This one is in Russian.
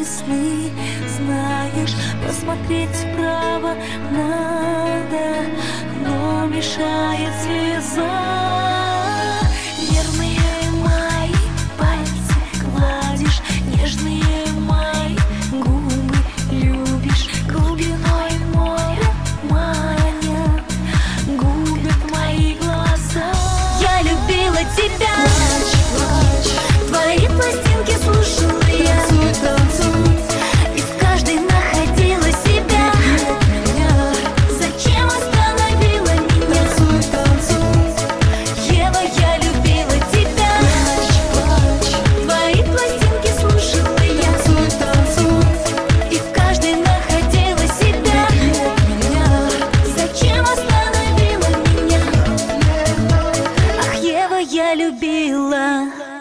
сны. Знаешь, посмотреть вправо надо, но мешает слеза. Нервные мои пальцы гладишь, нежные мои губы любишь, глубиной моря манят, губят мои глаза. Я любила тебя, твои пластинки слушала я, и в каждой находила себя. Зачем остановила меня? Ева, я любила тебя. Твои пластинки слушала я, и в каждой находила себя. Зачем остановила меня? Ах, Ева, я любила.